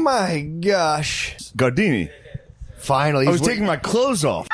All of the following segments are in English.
My gosh. Gardini. Finally. I was taking my clothes off.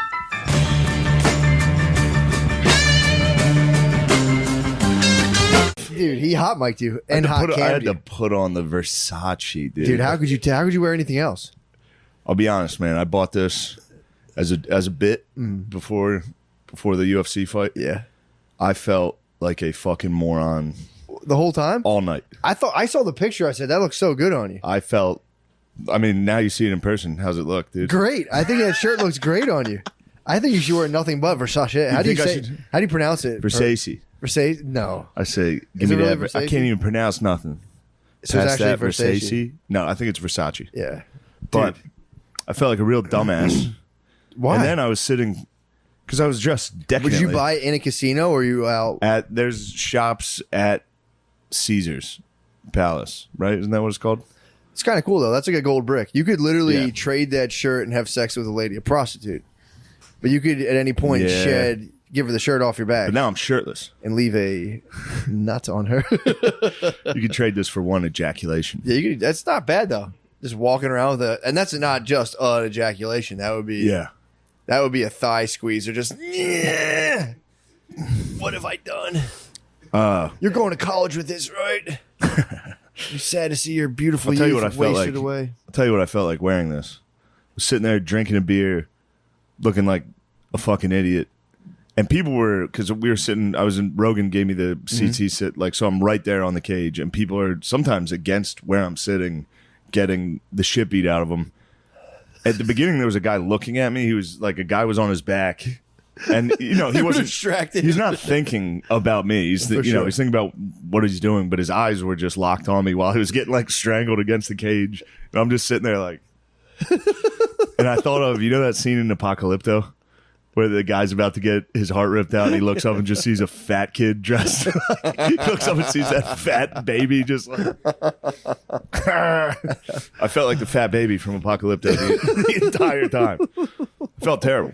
Dude, he hot mic'd you and hot I had cammed you. to put on the Versace, dude. Dude, how could you wear anything else? I'll be honest, man. I bought this as a bit before the UFC fight. Yeah. I felt like a fucking moron The whole time? all night. I saw the picture. I said, that looks so good on you. I felt. I mean, now you see it in person. How's it look, dude? Great. I think that shirt looks great on you. I think you should wear nothing but Versace. How do you think I say? should- How do you pronounce it? Versace. Versace? No. I say, Is give it me really that. I Versace? can't even pronounce nothing. So it's Past actually that, Versace. No, I think it's Versace. Yeah. But I felt like a real dumbass. Why? And then I was sitting because I was dressed decadently. Would you buy it in a casino or are you out? There's shops at Caesar's Palace, right? Isn't that what it's called? It's kind of cool, though. That's like a gold brick. You could literally Yeah. trade that shirt and have sex with a lady, a prostitute. But you could, at any point, Yeah. give her the shirt off your back But now I'm shirtless. and leave a nut on her. You could trade this for one ejaculation. Yeah, you could, that's not bad, though. Just walking around with and that's not just an ejaculation. That would be Yeah. That would be a thigh squeeze or just, yeah. What have I done? You're going to college with this, right? You're sad to see your beautiful I'll tell you youth what I felt wasted like. away. I'll tell you what I felt like wearing this. I was sitting there drinking a beer, looking like a fucking idiot. And people were, because we were sitting, Rogan gave me the seats he sit, like, so I'm right there on the cage. And people are sometimes against where I'm sitting, getting the shit beat out of them. At the beginning, there was a guy looking at me. He was like, a guy was on his back. And, he wasn't distracted. He's not thinking about me. He's, For sure. he's thinking about what he's doing, but his eyes were just locked on me while he was getting like strangled against the cage. And I'm just sitting there like, and I thought of, that scene in Apocalypto where the guy's about to get his heart ripped out and he looks up and just sees a fat kid dressed. He looks up and sees that fat baby just like, I felt like the fat baby from Apocalypto the entire time. I felt terrible.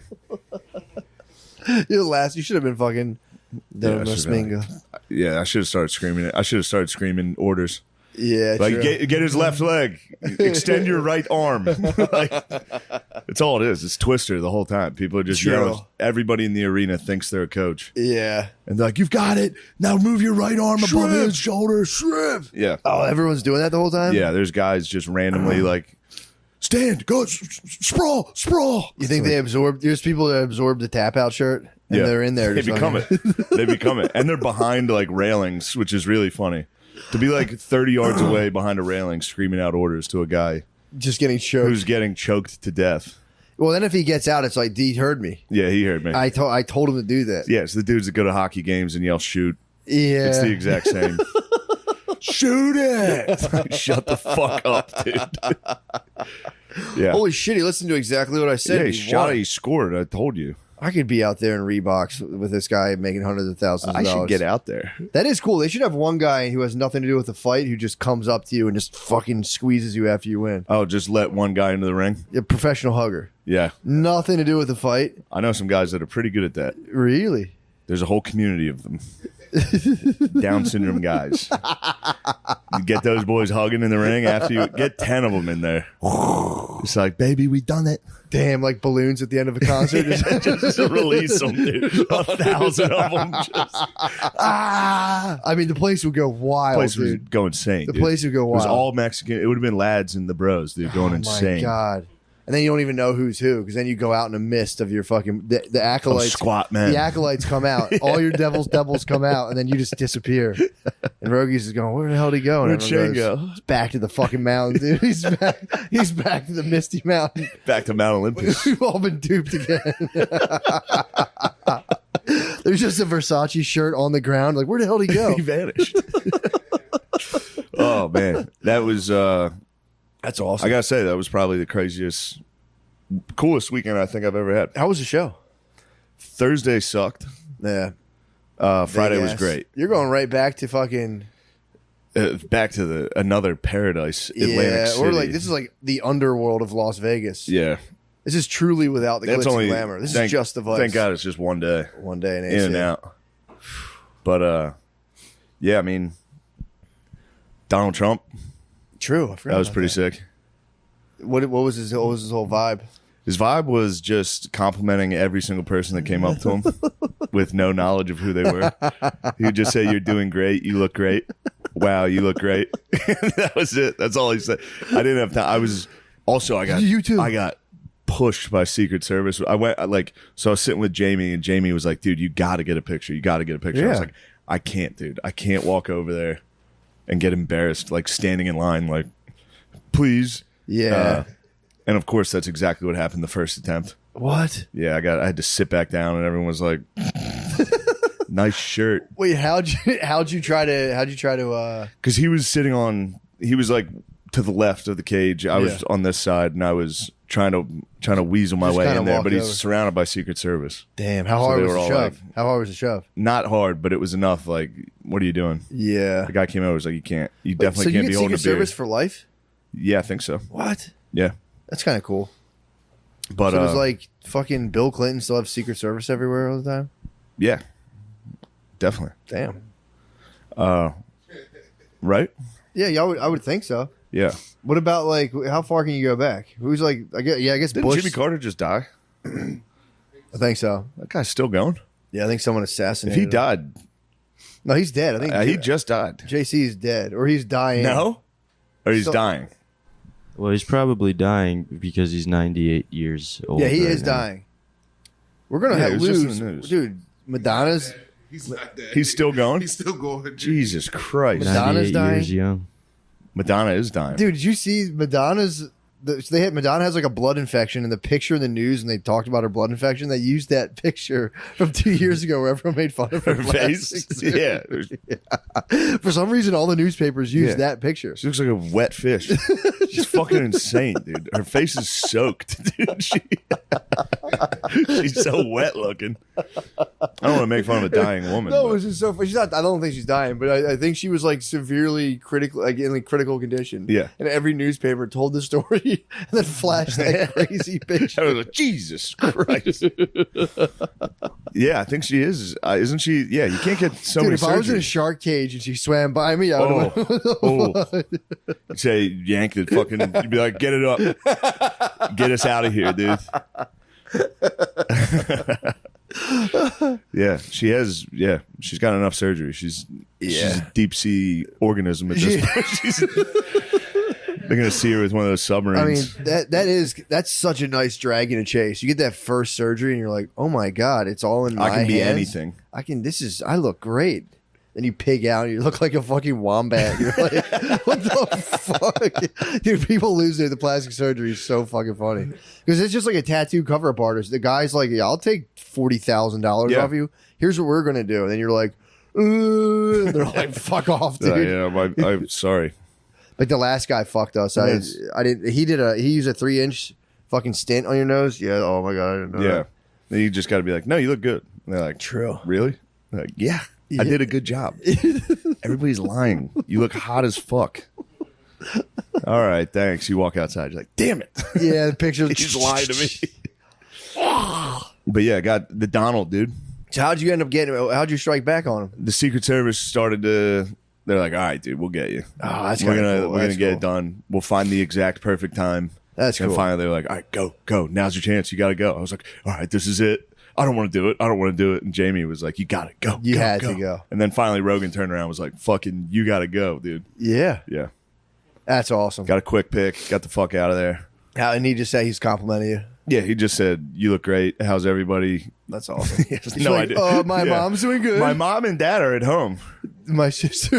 You're the last. You should have been fucking Yeah, I Miss should have. Minga. Yeah, I should have started screaming it. I should have started screaming orders. Yeah, Like, true. get his left leg. Extend your right arm. Like, it's all it is. It's Twister the whole time. People are just True. yelling. Everybody in the arena thinks they're a coach. Yeah. And they're like, you've got it. Now move your right arm above his shoulder. Shrimp. Yeah. Oh, everyone's doing that the whole time? Yeah, there's guys just randomly like, stand, go, sprawl. You think there's people that absorb the tap out shirt and they're in there. They just become like- it. They become it. And they're behind like railings, which is really funny. To be like 30 yards away behind a railing screaming out orders to a guy Just getting choked. who's getting choked to death. Well, then if he gets out, it's like, D heard me. Yeah, he heard me. I told him to do that. Yeah, it's the dudes that go to hockey games and yell shoot. Yeah. It's the exact same. Shoot it! Shut the fuck up, dude. Yeah. Holy shit, he listened to exactly what I said. Yeah, he He shot won. it. He scored. I told you. I could be out there in Reeboks with this guy making hundreds of thousands of I dollars. should get out there. That is cool. They should have one guy who has nothing to do with the fight who just comes up to you and just fucking squeezes you after you win. Oh, just let one guy into the ring? A professional hugger. Yeah. Nothing to do with the fight. I know some guys that are pretty good at that. Really? There's a whole community of them. Down syndrome guys. You get those boys hugging in the ring after you get 10 of them in there. It's like, baby, we done it. Damn, like balloons at the end of a concert. Just release them, dude. 1,000 of them. Just, I mean, the place would go wild, place would dude. go insane. The dude. place would go It was wild. all Mexican. It would have been lads and the bros, dude, going Oh insane. my God. And then you don't even know who's who because then you go out in a mist of your fucking the acolytes. squat man. The acolytes come out. All your devils come out, and then you just disappear. And Rogies is going, where the hell did he go? And Where'd everyone Shane goes, go? "He's back to the fucking mountain, dude. He's back to the misty mountain. Back to Mount Olympus. We've all been duped again. There's just a Versace shirt on the ground. Like, where the hell did he go? He vanished. Oh, man. That was, That's awesome. I got to say, that was probably the craziest, coolest weekend I think I've ever had. How was the show? Thursday sucked. Yeah. Friday Big was ass. great. You're going right back to fucking Back to another paradise, Atlantic City. or like this is like the underworld of Las Vegas. Yeah. This is truly without the That's glitz only and glamour. This thank- is just the vibes. Thank God it's just one day. One day in In and out. But, yeah, I mean, Donald Trump, True. I forgot that was about pretty sick. What was his whole vibe? His vibe was just complimenting every single person that came up to him with no knowledge of who they were. He would just say, "You're doing great. You look great. Wow, you look great." That was it. That's all he said. I didn't have time. You too. I got pushed by Secret Service. I was sitting with Jamie, and Jamie was like, "Dude, you got to get a picture. You got to get a picture." I was Yeah. like, "I can't, dude. I can't walk over there and get embarrassed, like standing in line, like, please." Yeah. And of course, that's exactly what happened the first attempt. What? Yeah, I had to sit back down, and everyone was like, "Nice shirt." Wait, how'd you try to? Because he was like to the left of the cage. I was on this side, and I was trying to weasel my Just way kinda in there. walk But he's over. surrounded by Secret Service. Damn, how So hard they was were the all shove? like- How hard was the shove? Not hard, but it was enough. Like, what are you doing? Yeah. The guy came over, was like, "You can't. You So definitely you can't get be holding Secret a beer." Service for life? Yeah, I think so. What? Yeah, That's kind of cool. but So it was like fucking Bill Clinton still have Secret Service everywhere all the time. yeah, definitely. Damn. Right? Yeah, I would think so. Yeah. What about like how far can you go back? Who's like I guess Didn't Bush. Jimmy Carter just die? I think so. That guy's still going. Yeah, I think someone If assassinated he him. died, No, he's dead. I think he just died. JC is dead or he's dying. No, or he's So- dying. Well, he's probably dying because he's 98 years old. Yeah, he right is now. dying. We're gonna Yeah, have it was just in lose, the news. dude. Madonna's He's not dead. He's still going. He's still going. Jesus Christ, Madonna's 98 dying? years young. Madonna is dying. dude. Did you see Madonna's? Madonna has like a blood infection, and the picture in the news, and they talked about her blood infection. They used that picture from 2 years ago, where everyone made fun of her, Her plastic face. surgery. Yeah, For some reason, all the newspapers used Yeah. that picture. she looks like a wet fish. She's fucking insane, dude. Her face is soaked, dude. She's so wet looking. I don't want to make fun of a dying woman. No, it but- was just so. She's not. I don't think she's dying, but I think she was like severely critical, like in like critical condition. Yeah. and every newspaper told the story and then flashed that crazy I picture. was like, Jesus Christ. Yeah, I think she is. Isn't she? Yeah, you can't get so Dude, many if I was in a surgeries. shark cage and she swam by me, I would have. You'd say yank it, fucking. You'd be like, get it up, get us out of here, dude. Yeah, she has. Yeah, she's got enough surgery. She's a deep sea organism at this point. They're gonna see her with one of those I mean, submarines. that's such a nice dragon to chase. You get that first surgery and you're like, oh my god, it's all in my I can be hands. anything. I look great. Then you pig out and you look like a fucking wombat. You're like, what the fuck? Dude, people lose the plastic surgery is so fucking funny. Because it's just like a tattoo cover up artist. The guy's like, yeah, I'll take $40,000 Yeah. off you. Here's what we're going to do. And then you're like, and they're like, fuck off, dude. I'm sorry. Like the last guy fucked us. I didn't. He used a 3-inch fucking stint on your nose. Yeah. Oh my god. I didn't know Yeah, that. then you just got to be like, no, you look good. And they're like, True. really? They're like, yeah, I did a good job. Everybody's lying. You look hot as fuck. All right, thanks. You walk outside. You're like, damn it. Yeah. The pictures. He's lying to me. But yeah, got the Donald, dude. So how'd you end up getting? How'd you strike back on him? The Secret Service started to. They're like, all right, dude, we'll get you. Oh, that's we're kinda gonna cool. we're That's gonna get cool. it done. We'll find the exact perfect time. That's And cool. finally, they're like, all right, go. Now's your chance. You got to go. I was like, all right, this is it. I don't want to do it. And Jamie was like, you got to go. You go, had to go. And then finally, Rogan turned around and was like, fucking, you got to go, dude. Yeah. Yeah. That's awesome. Got a quick pick. Got the fuck out of there. And he just said he's complimenting you. Yeah, he just said, you look great. How's everybody? That's awesome. He has He's no like, idea. My Yeah. mom's doing good. My mom and dad are at home. My sister.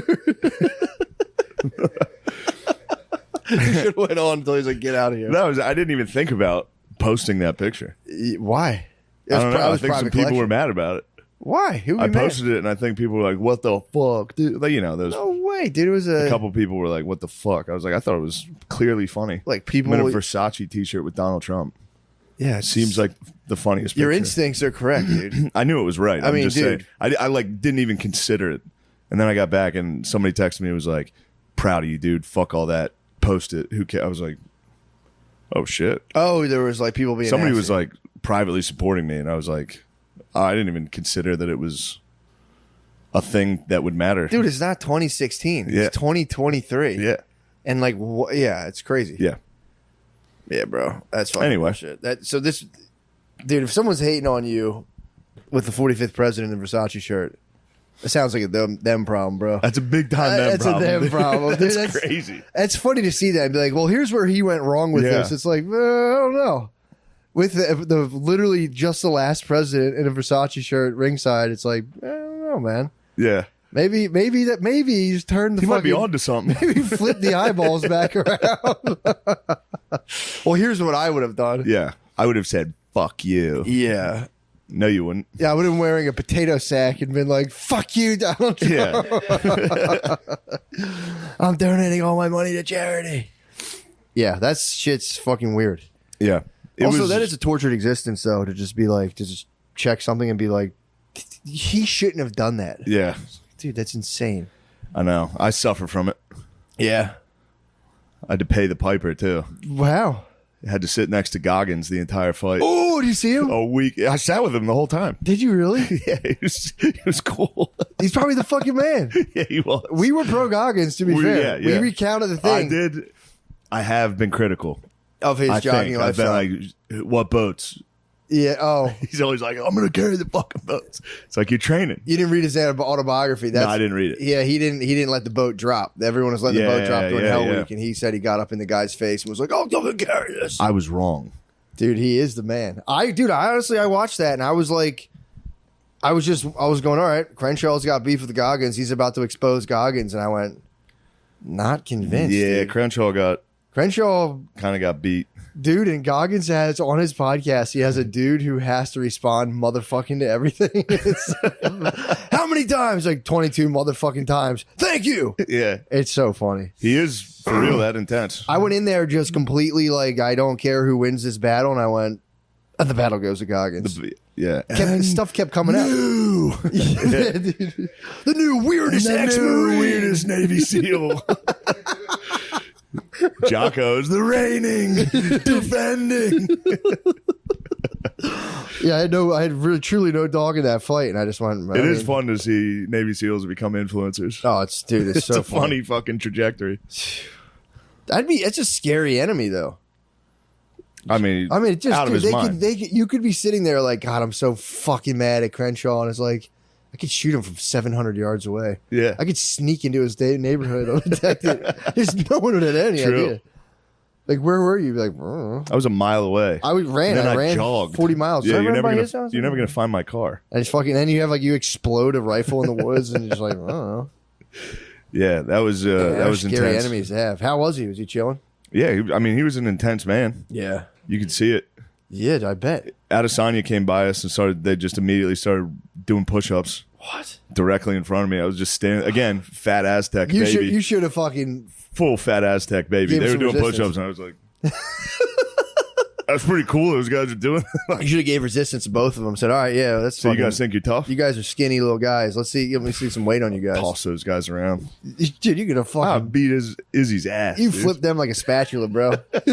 He should have went on until he's like, get out of here. I didn't even think about posting that picture. Why? I don't know. I was think some private people were collection. mad about it. Why? Who I was mad? posted it, and I think people were like, "What the fuck, dude?" Like, there's No way, dude. It was a couple people were like, "What the fuck?" I was like, "I thought it was clearly funny." like people. I'm in a Versace T-shirt with Donald Trump. Yeah, It seems like the funniest. your picture. instincts are correct, dude. I knew it was right. I'm mean, just dude. saying. I like didn't even consider it, and then I got back, and somebody texted me. It was like, "Proud of you, dude. Fuck all that. Post it. Who cares?" I was like, "Oh shit." Oh, there was like people being. Somebody nasty. was like privately supporting me, and I was like, I didn't even consider that it was a thing that would matter. dude, it's not 2016. Yeah. It's 2023. Yeah. And like, yeah, it's crazy. Yeah. Yeah, bro. That's fucking Anyway. bullshit. Dude, if someone's hating on you with the 45th president in a Versace shirt, it sounds like a them problem, bro. That's a big time them That's problem. a them dude. problem. Dude, That's crazy. It's funny to see that and be like, well, here's where he went wrong with Yeah. this. It's like, I don't know. With the literally just the last president in a Versace shirt ringside, it's like, I don't know, man. Yeah. Maybe he's turned the He might fucking be onto something. maybe flip the eyeballs back around. Well, here's what I would have done. Yeah. I would have said, fuck you. Yeah. No, you wouldn't. Yeah, I would have been wearing a potato sack and been like, fuck you, Donald Trump. Yeah. I'm donating all my money to charity. Yeah, that shit's fucking weird. Yeah. That is a tortured existence, though, to just be like, to just check something and be like, he shouldn't have done that. Yeah. Dude, that's insane. I know. I suffer from it. Yeah. I had to pay the piper, too. Wow. I had to sit next to Goggins the entire fight. Oh, did you see him? A week. I sat with him the whole time. Did you really? Yeah, he was cool. He's probably the fucking man. Yeah, he was. We were pro Goggins, to be fair. yeah. We recounted the I thing did. I have been critical. of his I jogging think. I've been lifestyle. like, what boats? Yeah, oh. He's always like, I'm going to carry the fucking boats. It's like, you're training. You didn't read his autobiography. No, I didn't read it. Yeah, he didn't let the boat drop. Everyone was letting the boat drop during Hell yeah. Week, and he said he got up in the guy's face and was like, "Oh, don't carry this." I was wrong. Dude, he is the man. I honestly watched that and I was like, I was going, all right, Crenshaw's got beef with Goggins. He's about to expose Goggins, and I went, not convinced. Yeah, dude. Crenshaw Crenshaw, kind of got beat. dude, and Goggins has on his podcast, he has a dude who has to respond motherfucking to everything. How many times? Like 22 motherfucking times. Thank you. Yeah. It's so funny. He is, for real, that intense. I went in there just completely like, I don't care who wins this battle, and I went, and the battle goes to Goggins. Yeah. Stuff kept coming out. Yeah, dude. The new weirdest ex-Marine. weirdest Navy SEAL. Jocko's the reigning, defending. Yeah, I had really truly no dog in that fight, and I just went. It is fun to see Navy SEALs become influencers. Oh, it's It's so a funny fucking trajectory. It's a scary enemy, though. I mean, It just out of his mind. you could be sitting there like, God, I'm so fucking mad at Crenshaw, and it's like, I could shoot him from 700 yards away. Yeah. I could sneak into his neighborhood undetected. There's no one would have any True. idea. Like, where were you? Like, I don't know. I was a mile away. I ran. And then I ran jogged. 40 miles. Yeah, Did I you're run never by gonna his house? you're never gonna find my car. And it's fucking. Then you have you explode a rifle in the woods, and you're just like, I don't know. Yeah, that was that was scary intense. enemies to have. How was he? Was he chilling? Yeah, he was an intense man. Yeah. You could see it. Yeah, I bet. Adesanya came by us and they just immediately started doing push-ups What? directly in front of me. I was just standing again, fat Aztec You baby, should have fucking. full fat Aztec baby. Gave They him were some doing resistance. push-ups, and I was like, "That's pretty cool." Those guys are doing. You should have gave resistance to both of them. Said, all right, yeah, that's So you fucking. guys think you're tough? You guys are skinny little guys. Let me see some weight on you guys. Toss those guys around. Dude, you're gonna I fucking. beat Izzy's ass. You dude. flip them like a spatula, bro.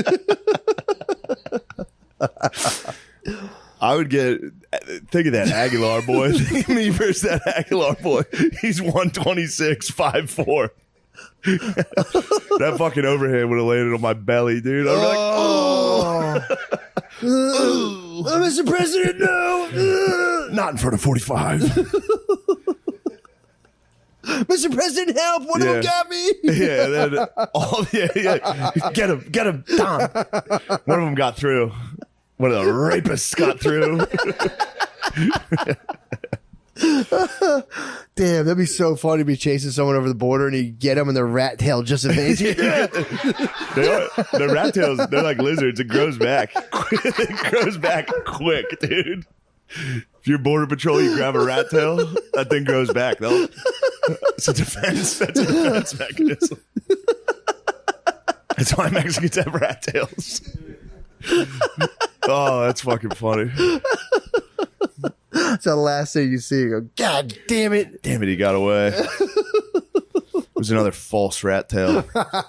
I would get. Think of that Aguilar boy. Think of me versus that Aguilar boy. He's 126, 5'4". That fucking overhand would have landed on my belly, dude. I'd be like, Oh, Mr. President, no! not in front of 45. Mr. President, help! One of them Yeah. got me. Yeah, yeah. Get him, Don. One of them got through. One of the rapists got through. Damn, that'd be so funny to be chasing someone over the border and you get them and their rat tail just evades you. The rat tails, they're like lizards. It grows back. It grows back quick, dude. If you're border patrol, you grab a rat tail, that thing grows back. It's a defense. That's a defense mechanism. That's why Mexicans have rat tails. Oh, that's fucking funny. That's the last thing you see. You go, God damn it. Damn it, he got away. It was another false rat tail.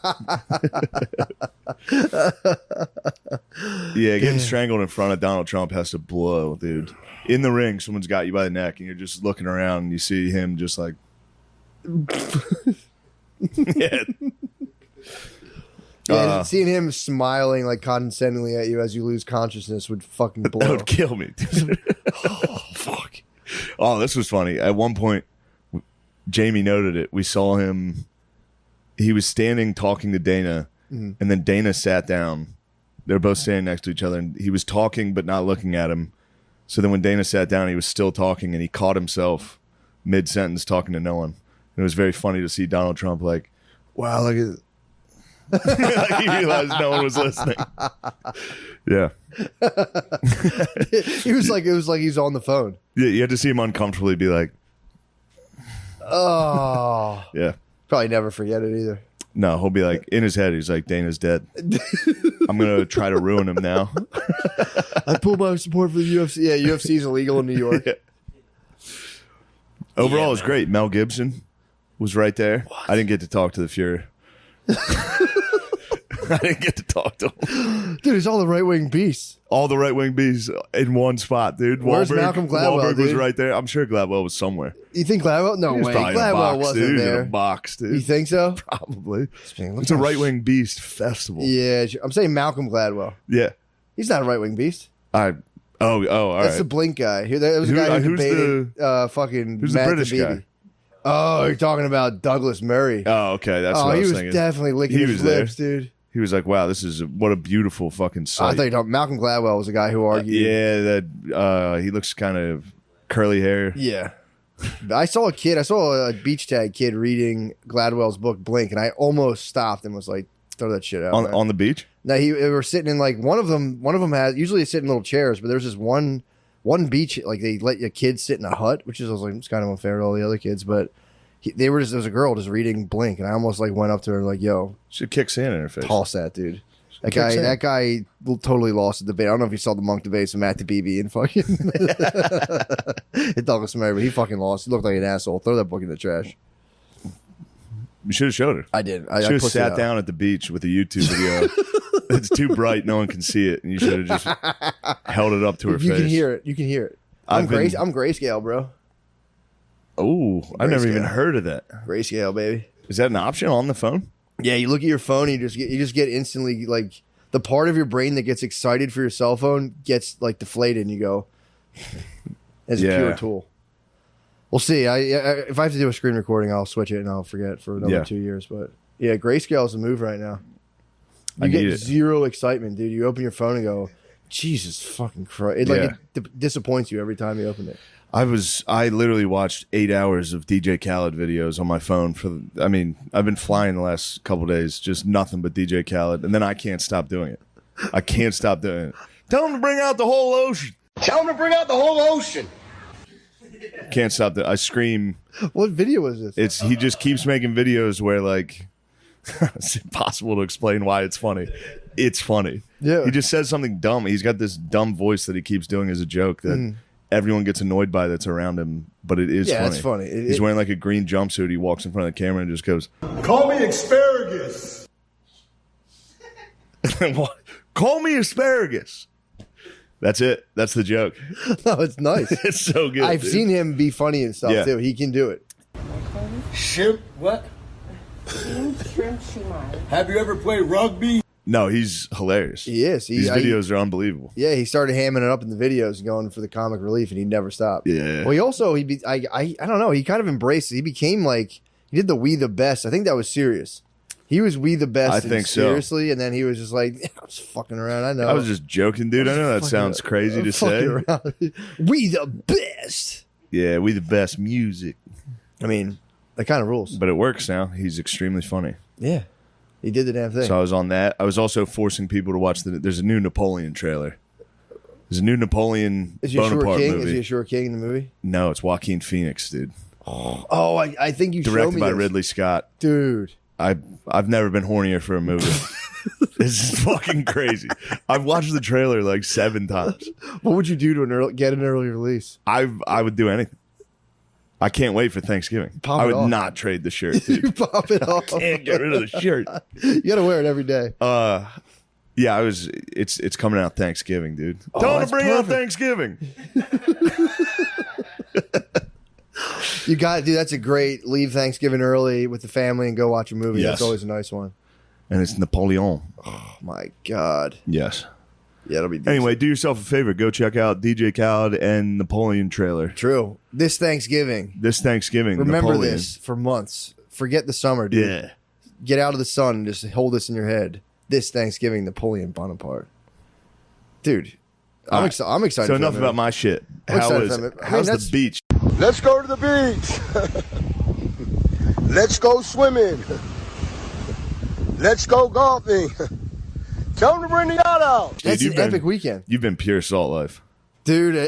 Yeah, getting strangled in front of Donald Trump has to blow, dude. In the ring, someone's got you by the neck, and you're just looking around, and you see him just like, yeah. Yeah, seeing him smiling like condescendingly at you as you lose consciousness would fucking That blow. would kill me. Oh, fuck. Oh, this was funny. At one point, Jamie noted it. We saw him. He was standing talking to Dana, and then Dana sat down. They were both standing next to each other, and he was talking but not looking at him. So then when Dana sat down, he was still talking, and he caught himself mid-sentence talking to no one. And it was very funny to see Donald Trump like, wow, look at like he realized no one was listening. Yeah. It was like he's on the phone. Yeah, you had to see him uncomfortably be like, Oh, yeah. probably never forget it either. No, he'll be like, in his head, he's like, Dana's dead. I'm going to try to ruin him now. I pulled my support for the UFC. Yeah, UFC is illegal in New York. Yeah. Overall, it was great. Mel Gibson was right there. I didn't get to talk to the Fuhrer. I didn't get to talk to him. Dude, it's all the right wing beasts. All the right-wing bees in one spot, dude. Where's Malcolm Gladwell, Wahlberg was dude? right there. I'm sure Gladwell was somewhere. You think Gladwell? No He was way. probably in a Gladwell box, wasn't dude. He was there. in a box, dude. You think so? Probably. Man, look It's a how right-wing beast festival. Yeah, I'm saying Malcolm Gladwell. Yeah. He's not a right wing beast. All That's right. the Blink guy. There was a Who- guy who who's debated fucking who's the Matt British Taibbi. guy? Oh, you're talking about Douglas Murray. Oh, okay. That's what I he was was thinking. definitely licking He his was there. lips, dude. He was like, wow, what a beautiful fucking I sight. thought you were talking Malcolm Gladwell was the guy who argued. Yeah, that he looks kind of curly hair. Yeah. I saw a beach tag kid reading Gladwell's book Blink, and I almost stopped and was like, throw that shit out. man. On the beach? Now they were sitting in like one of them has usually they sit in little chairs, but there's this one beach like they let your kids sit in a hut, which is I was like it's kind of unfair to all the other kids, but there was a girl just reading Blink, and I almost like went up to her like, "Yo, Should kick sand in her face. toss that, dude." Kick sand. That guy totally lost the debate. I don't know if you saw the Monk debates with Matt Taibbi and fucking Douglas Murray, but he fucking lost. He looked like an asshole. Throw that book in the trash. You should have showed her. I did. I Should have pushed it sat out. down at the beach with a YouTube video. It's too bright, no one can see it, and you should have just held it up to her You face. can hear it. You can hear it. I'm grayscale, bro. Oh, I've never even Grayscale. heard of that. Grayscale, baby. Is that an option on the phone? Yeah, you look at your phone, and you just get instantly like the part of your brain that gets excited for your cell phone gets like deflated, and you go as a Yeah. pure tool. We'll see. If I have to do a screen recording, I'll switch it and I'll forget for another Yeah. 2 years. But yeah, grayscale is the move right now. I You get need it. zero excitement, dude. You open your phone and go, Jesus fucking Christ! It disappoints you every time you open it. I literally watched 8 hours of DJ Khaled videos on my phone I've been flying the last couple days, just nothing but DJ Khaled, and then I can't stop doing it. I can't stop doing it. Tell him to bring out the whole ocean. Tell him to bring out the whole ocean. Can't stop I scream. What video was this? He just keeps making videos where like it's impossible to explain why it's funny. It's funny. Yeah. He just says something dumb. He's got this dumb voice that he keeps doing as a joke that everyone gets annoyed by that's around him, but it is Yeah, funny. it's funny. He's wearing like a green jumpsuit. He walks in front of the camera and just goes, Call me asparagus. "Call me asparagus." That's it. That's the joke. No, it's nice. It's so good. I've dude. seen him be funny and stuff Yeah. too. He can do it. Shrimp, what? Shrimp shumai. Have you ever played rugby? No, he's hilarious. He is. These videos are unbelievable. Yeah, he started hamming it up in the videos and going for the comic relief, and he never stopped. Yeah. Well, I don't know. He kind of embraced it. He became like he did the "We the Best." I think that was serious. He was "We the Best." I and think so. seriously, and then he was just like, "I was fucking around." I know. I was just joking, dude. I know that Fucking- sounds crazy I'm to say. fucking around. We the best. Yeah, we the best music. I mean, that kind of rules. But it works now. He's extremely funny. Yeah, he did the damn thing. So I was on that. I was also forcing people to watch there's a new Napoleon trailer. There's a new Napoleon is Yeshua Bonaparte King? movie. Is Yeshua King in the movie? No, it's Joaquin Phoenix, dude. Oh, I think you showed Directed me by this. Ridley Scott. Dude. I've never been hornier for a movie. This is fucking crazy. I've watched the trailer like 7 times. What would you do to get an early release? I would do anything. I can't wait for Thanksgiving. Pop I it would off. not trade the shirt, You dude. pop it off. Can't get rid of the shirt. You got to wear it every day. Yeah, it's coming out Thanksgiving, dude. Tell them that's to bring out perfect. Thanksgiving. You got to do. That's a great leave Thanksgiving early with the family and go watch a movie. Yes. That's always a nice one. and it's Napoleon. Oh my God. Yes. Yeah, it'll be decent. Anyway, do yourself a favor. Go check out DJ Khaled and Napoleon trailer. True. This Thanksgiving. This Thanksgiving. Remember Napoleon. this for months. Forget the summer, dude. Yeah. Get out of the sun and just hold this in your head. This Thanksgiving, Napoleon Bonaparte. Dude, I'm excited. So for enough that about movie. my shit. I'm How excited is for that movie. I mean, how's that's- the beach? Let's go to the beach. Let's go swimming. Let's go golfing. Tell them to bring the yacht out. That's Dude, an epic weekend. You've been pure salt life. Dude,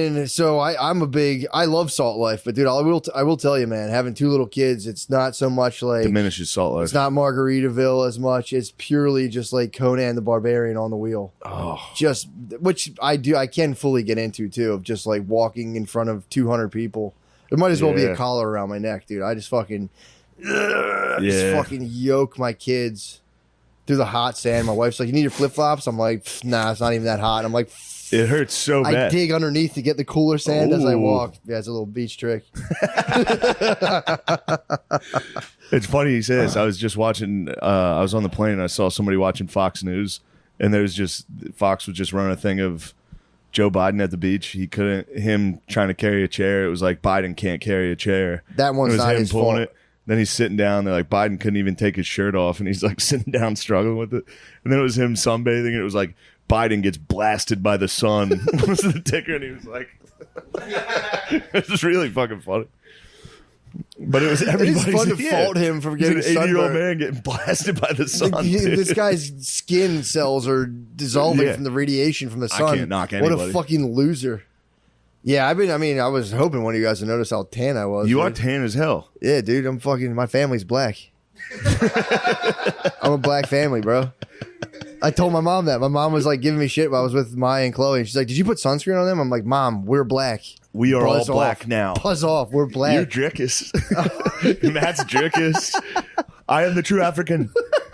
I love Salt Life, but dude, I will tell you, man, having 2 little kids, it's not so much like Diminishes salt life. it's not Margaritaville as much. It's purely just like Conan the Barbarian on the wheel. Oh. Just which I can fully get into too, of just like walking in front of 200 people. There might as well be Yeah. a collar around my neck, dude. I just fucking just fucking yoke my kids through the hot sand. My wife's like, "You need your flip flops?" I'm like, "Nah, it's not even that hot." I'm like, It hurts so I bad. dig underneath to get the cooler sand as I Ooh. walk. Yeah, it's a little beach trick. It's funny you say this. I was just watching. I was on the plane and I saw somebody watching Fox News, and Fox was just running a thing of Joe Biden at the beach. Him trying to carry a chair. It was like Biden can't carry a chair. That one's It was not him his pulling fault. it. Then he's sitting down. They're like, Biden couldn't even take his shirt off, and he's like sitting down struggling with it. And then it was him sunbathing, and it was like Biden gets blasted by the sun. Was the ticker, and he was like, "This is really fucking funny." But it was everybody's fun to fault him for getting He's an 80-year-old sunburned. man getting blasted by the sun. Like, dude. this guy's skin cells are dissolving Yeah. from the radiation from the I sun. can't knock What a anybody. fucking loser. Yeah, I was hoping one of you guys would notice how tan I was. You are dude. tan as hell. Yeah, dude, my family's black. I'm a black family, bro. I told my mom that. My mom was like giving me shit while I was with Maya and Chloe. And she's like, "Did you put sunscreen on them?" I'm like, "Mom, we're black. We are Buzz all black off. now. Buzz off. We're black." You're Drickus. Matt's Drickus. I am the true African.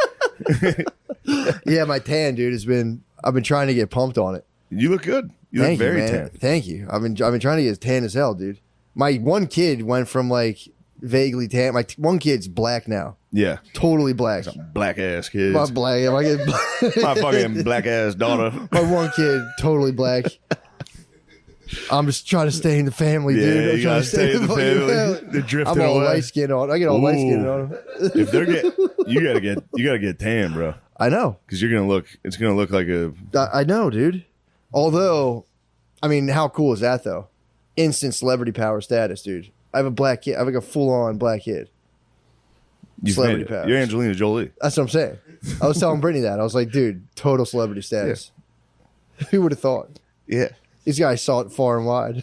Yeah, my tan, dude, I've been trying to get pumped on it. You look good. You Thank look very you, man. tan. Thank you. I've been trying to get as tan as hell, dude. My one kid went from like vaguely tan. One kid's black now, Yeah. totally black. Black ass kids. My black. My fucking black ass daughter. My one kid, totally black. I'm just trying to stay in the family, dude. Yeah, I'm you trying gotta to stay in the fucking family. They're drifting I'm all away. light skin on. I get all light skin Ooh. on them. If you gotta get tan, bro. I know. Because it's gonna look like a I know, dude. Although, I mean, how cool is that though? Instant celebrity power status, dude. I have a black kid. I have like a full on black kid. you've Celebrity made it. powers. You're Angelina Jolie. That's what I'm saying. I was telling Brittany that. I was like, dude, total celebrity status. Who would have thought? Yeah. These guys saw it far and wide.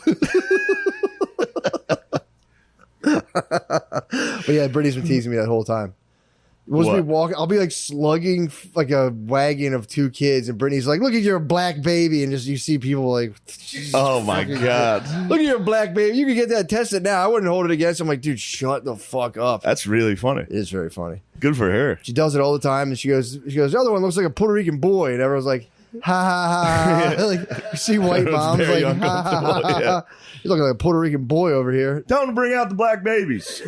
But yeah, Brittany's been teasing me that whole time. Was we What? walking? I'll be like slugging like a wagon of 2 kids, and Brittany's like, "Look at your black baby," and just you see people like, Oh my god. "Look at your black baby. You can get that tested now." I wouldn't hold it against. I'm like, dude, shut the fuck up. That's really funny. It is very funny. Good for her. She does it all the time, and she goes, the other one looks like a Puerto Rican boy, and everyone's like, ha ha ha. Like you see white It's moms very like, ha ha ha. uncomfortable, yeah. You look like a Puerto Rican boy over here. Tell them to bring out the black babies.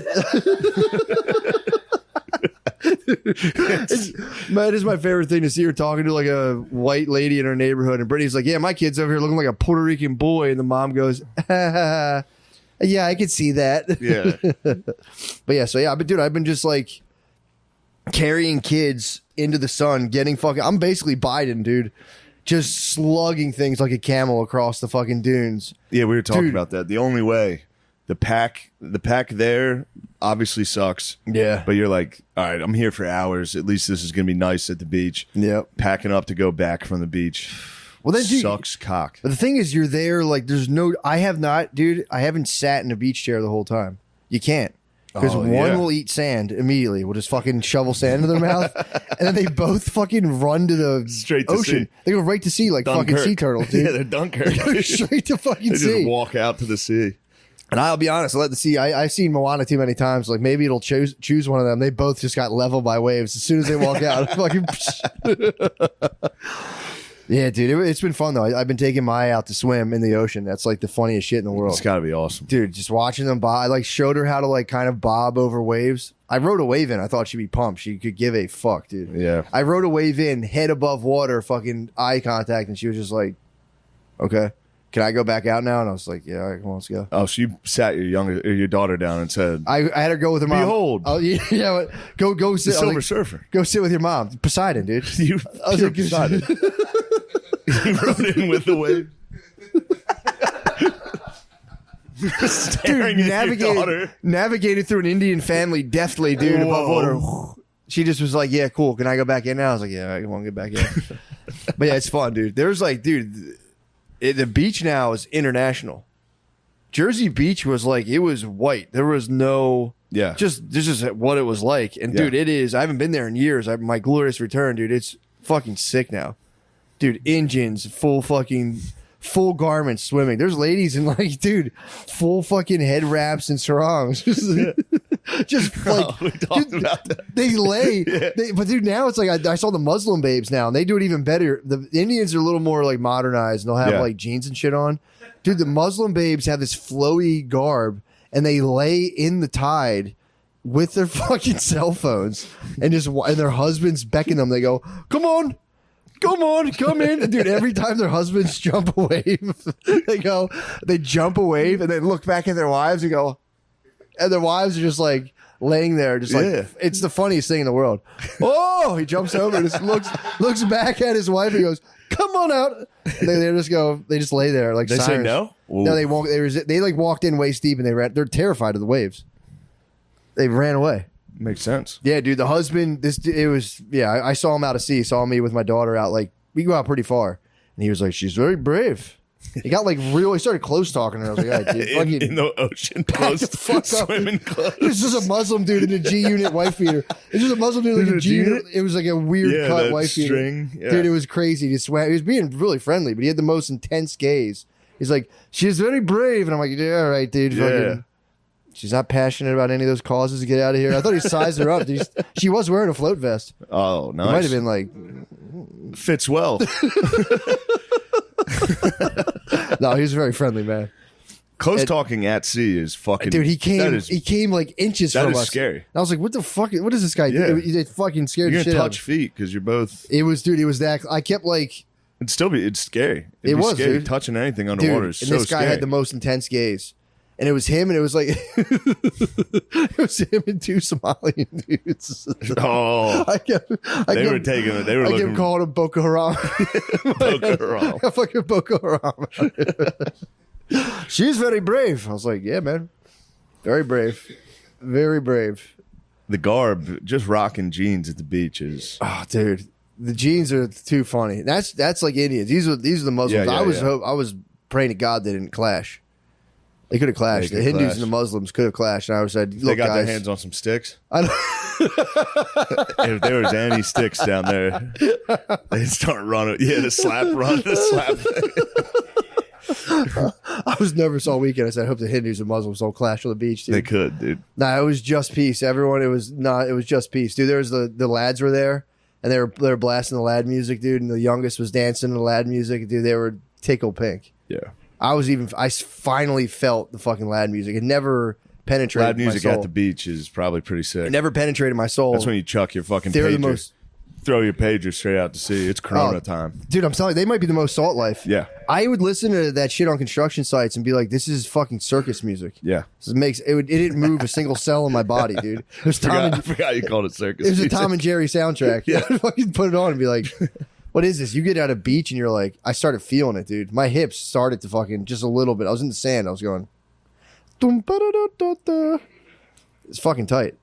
Man, it is my favorite thing to see her talking to like a white lady in her neighborhood, and Brittany's like, "Yeah, my kid's over here looking like a Puerto Rican boy," and the mom goes, ha, ha, ha. "Yeah, I could see that." Yeah. But yeah, so yeah, but dude, I've been just like carrying kids into the sun, getting fucking. I'm basically Biden, dude, just slugging things like a camel across the fucking dunes. Yeah, we were talking Dude. about that. The only way the pack there obviously sucks. Yeah. But you're like, all right, I'm here for hours. At least this is gonna be nice at the beach. Yep. Packing up to go back from the beach. Well, then, dude, Sucks cock. but the thing is, you're there. Like, there's no. I haven't sat in a beach chair the whole time. You can't. Because Oh, one yeah. will eat sand immediately. Will just fucking shovel sand in their mouth, and then they both fucking run to the Straight to ocean. sea. They go right to sea like fucking Dunkirk. sea turtles, dude. Yeah, they're Dunkirk. Go straight to fucking They sea. just walk out to the sea. And I'll be honest, I let the sea. I've seen Moana too many times. Like maybe it'll choose one of them. They both just got leveled by waves as soon as they walk out. Fucking. Yeah, dude, it's been fun though. I've been taking Maya out to swim in the ocean. That's like the funniest shit in the world, It's gotta be awesome. dude. Just watching them bob. I like showed her how to like kind of bob over waves. I rode a wave in. I thought she'd be pumped. She could give a fuck, dude. Yeah. I rode a wave in, head above water, fucking eye contact, and she was just like, okay, can I go back out now? And I was like, yeah, all right, come on, let's go. Oh, so you sat your daughter down and said, I had her go with her mom. Behold. Oh, yeah, but go sit. the I was Silver like, Surfer. go sit with your mom. Poseidon, dude. You I was pure like, Poseidon. You rode in with the wave. Staring at your daughter. navigated through an Indian family deftly, dude, above Whoa. water. She just was like, yeah, cool. Can I go back in now? I was like, yeah, I want to get back in. But yeah, it's fun, dude. There's like, dude, the beach now is international. Jersey Beach was like, it was white. There was no, Yeah. this is what it was like. And Yeah. dude, it is, I haven't been there in years. My glorious return, dude. It's fucking sick now. Dude, engines, full garments swimming. There's ladies in like, dude, full fucking head wraps and sarongs. Just like, we talked about that. they lay. But dude, now it's like I saw the Muslim babes now, and they do it even better. The Indians are a little more like modernized, and they'll have Yeah. like jeans and shit on. Dude, the Muslim babes have this flowy garb, and they lay in the tide with their fucking cell phones, and their husbands beckon them. They go, "Come on." Come on, come in. And dude, every time their husbands jump a wave, they jump a wave and then look back at their wives and go, and their wives are just like laying there, just like, Yeah. it's the funniest thing in the world. Oh, he jumps over and just looks back at his wife and goes, come on out. And they just lay there like They say sirens. no? No, they won't. They like walked in waist deep and they're terrified of the waves. They ran away. Makes sense. Yeah, dude, the husband, I saw him out at sea, saw me with my daughter out, like, we go out pretty far. And he was like, she's very brave. He got like he started close talking, and I was like, all right, dude, fucking in the ocean, back close, the fuck up. swimming close. It was just a Muslim dude in a G unit wife beater. It's just a Muslim dude like a G unit. It was like a weird Yeah, cut that wife string, beater. yeah. Dude, it was crazy. He was being really friendly, but he had the most intense gaze. He's like, she's very brave. And I'm like, yeah, all right, dude. Yeah. Fucking, she's not passionate about any of those causes to get out of here. I thought he sized her up. She was wearing a float vest. Oh, It nice. might have been like, Fits well. no, he was a very friendly man. Close talking at sea is fucking. Dude, he that came like inches that from is us. scary. And I was like, what the fuck? What is this guy Yeah. do? It fucking scared You're the shit gonna out of touch me. feet because you're both. It was that. I kept like, It's scary. It'd It be was, scary dude. touching anything dude, underwater. and Is so this guy scary. had the most intense gaze. And it was him, and it was like, it was him and two Somalian dudes. Oh, they were taking it. They were I looking kept calling him Boko Haram. Boko Haram. Fucking Boko Haram. She's very brave. I was like, yeah, man. Very brave. Very brave. The garb, just rocking jeans at the beach is. Oh, dude. The jeans are too funny. That's like Indians. These are the Muslims. Yeah, yeah, I was praying to God they didn't clash. They could have clashed. They The could Hindus clash. and the Muslims could have clashed. And I said, look, They got guys, their hands on some sticks. I don't- If there was any sticks down there, they'd start running. Yeah, the slap run, the slap. I was nervous all weekend. I said, I hope the Hindus and Muslims don't clash on the beach, dude. They could, dude. Nah, it was just peace. Everyone, it was just peace, dude. There was the lads were there, and they were blasting the lad music, dude. And the youngest was dancing to the lad music, dude. They were tickle pink. Yeah. I finally felt the fucking lad music. It never penetrated Loud music my soul. at the beach is probably pretty sick. It never penetrated my soul. That's when you chuck your fucking They're pager. the most, Throw your pager straight out to sea. It's Corona Oh. time. dude. I'm telling you, they might be the most salt life. Yeah. I would listen to that shit on construction sites and be like, "This is fucking circus music." Yeah. It didn't move a single cell in my body, dude. It was I forgot you called it circus. It was a music. Tom and Jerry soundtrack. Yeah. I'd fucking put it on and be like, what is this? You get out of beach and you're like, I started feeling it, dude. My hips started to fucking just a little bit. I was in the sand. I was going, dum, ba-da-da-da-da. It's fucking tight.